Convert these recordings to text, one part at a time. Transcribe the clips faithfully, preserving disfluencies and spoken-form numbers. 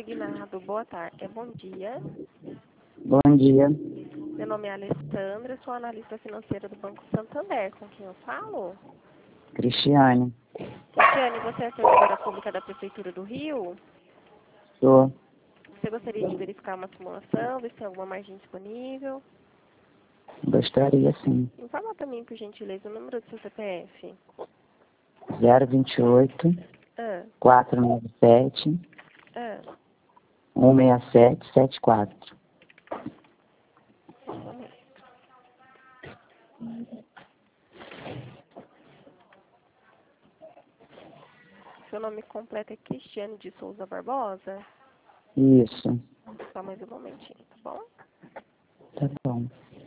consignado. Boa tarde. É bom dia. Bom dia. Meu nome é Alessandra, sou analista financeira do Banco Santander. Com quem eu falo? Cristiane. Cristiane, você é servidora pública da Prefeitura do Rio? Sou. Você gostaria de verificar uma simulação, ver se tem alguma margem disponível? Gostaria, sim. Informa para mim, por gentileza, o número do seu C P F. zero vinte e oito, Ah, quatrocentos e noventa e sete, ah, cento e sessenta e sete, setenta e quatro. um momento. Seu nome completo é Cristiane de Souza Barbosa? Isso. Só mais um momentinho, tá bom? Tá bom.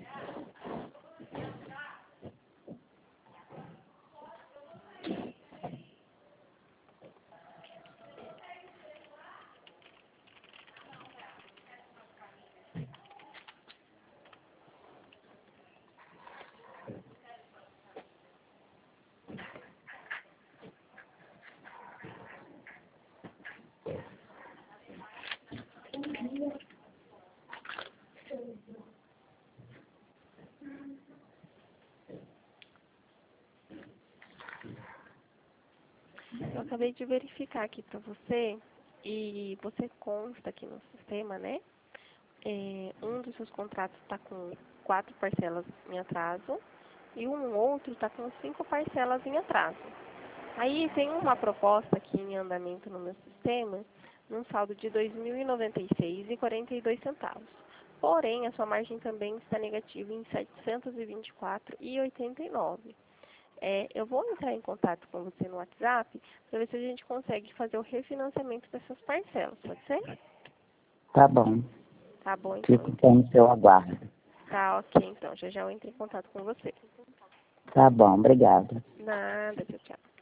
Eu acabei de verificar aqui para você e você consta aqui no sistema, né? É, um dos seus contratos está com quatro parcelas em atraso e um outro está com cinco parcelas em atraso. Aí tem uma proposta aqui em andamento no meu sistema, num saldo de dois mil e noventa e seis reais e quarenta e dois centavos. Porém, a sua margem também está negativa em setecentos e vinte e quatro reais e oitenta e nove centavos. É, eu vou entrar em contato com você no WhatsApp para ver se a gente consegue fazer o refinanciamento dessas parcelas, pode ser? Tá bom. Tá bom, então. Fico com seu aguardo. Tá ok, então. Já já eu entro em contato com você. Tá bom, obrigada. Nada, tchau, tchau.